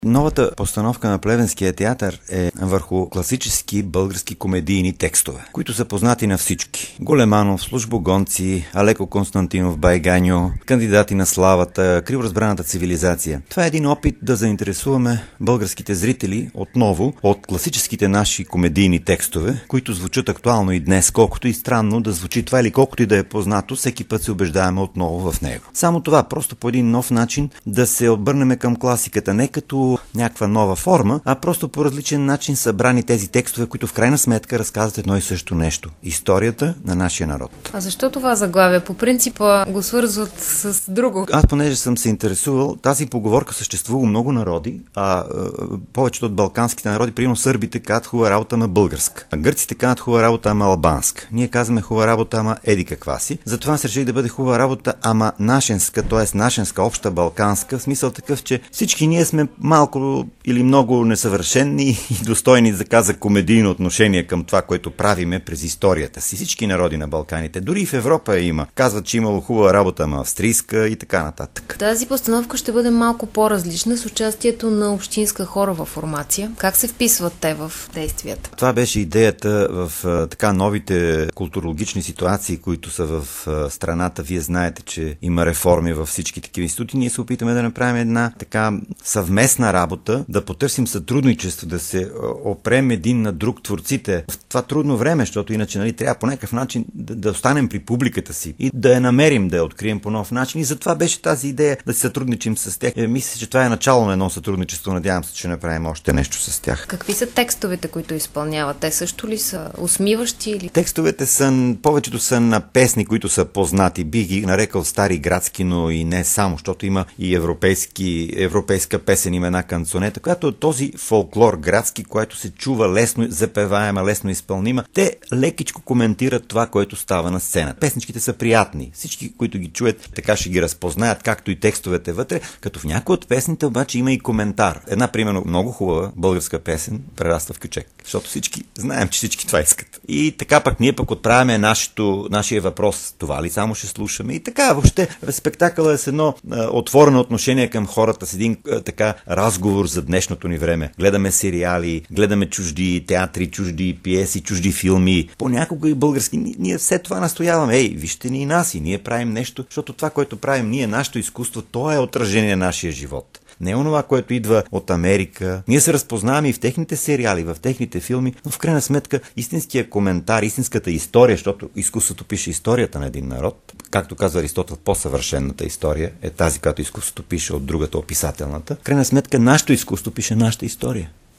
Новата постановка на Плевенския театър е върху класически български комедийни текстове, които са познати на всички. Големанов, Службогонци, Алеко Константинов, Байганьо, Кандидати на славата, Криворазбраната цивилизация. Това е един опит да заинтересуваме българските зрители отново от класическите наши комедийни текстове, които звучат актуално и днес, колкото и странно да звучи това или колкото и да е познато, всеки път се убеждаваме отново в него. Само това, просто по един нов начин да се обърнем към класиката, не като някаква нова форма, а просто по различен начин събрани тези текстове, които в крайна сметка разказват едно и също нещо. Историята на нашия народ. А защо това заглавие? По принципа го свързват с друго. Аз, понеже съм се интересувал, тази поговорка съществува много народи, а повечето от балканските народи, примерно сърбите казват хубава работа, ама българска. А гърците казват хубава работа, ама албанска. Ние казваме хубава работа, ама еди каква си. Затова се решили да бъде хубава работа, ама нашенска, т.е. нашенска, обща балканска, в смисъл такъв, че всички ние сме малко или много несъвършени и достойни за комедийно отношение към това, което правиме през историята си. Всички народи на Балканите, дори и в Европа има. Казват, че имало хубава работа, ама австрийска и така нататък. Тази постановка ще бъде малко по-различна с участието на общинска хорова формация. Как се вписват те в действията? Това беше идеята в така новите културологични ситуации, които са в страната. Вие знаете, че има реформи във всички такива институти. Ние се опитаме да направим една така съвместна работа, да потърсим сътрудничество, да се опрем един на друг творците в това трудно време, защото иначе трябва по някакъв начин да останем при публиката си и да я намерим, да я открием по нов начин. И затова беше тази идея да си сътрудничим с тях. Мисля, че това е начало на едно сътрудничество. Надявам се, че направим още нещо с тях. Какви са текстовете, които изпълняват? Те също ли са усмиващи? Или? Текстовете са, повечето са на песни, които са познати. Бих ги нарекал стари градски, но и не само, защото има и европейска песен, има една канцонета, която е този фолклор градски, който се чува лесно запеваема, лесно изпълнима. Те лекичко коментират това, което става на сцена. Песничките са приятни. Всички, които ги чуят, така ще ги разпознаят, както и текстовете вътре, като в някои от песните обаче има и коментар. Една, примерно, много хубава българска песен прераства в кючек, защото всички знаем, че всички това искат. И така пък ние отправяме нашия въпрос. Това ли само ще слушаме? И така, въобще, спектакъла е с едно отворено отношение към хората, с един така разговор за днешното ни време. Гледаме сериали, гледаме чужди театри, чужди пиеси, чужди филми, понякога и български. Ние все това настояваме. Вижте ни и нас, и ние правим нещо, защото това, което правим ние, нашето изкуство, то е отражение на нашия живот. Не е онова, което идва от Америка. Ние се разпознаваме и в техните сериали, в техните филми, но в крайна сметка истинския коментар, истинската история, защото изкуството пише историята на един народ. Както казва Аристотел, по-съвършената история е тази, която изкуството пише от другата, описателната. В крайна сметка нашето изкуство пише нашата история.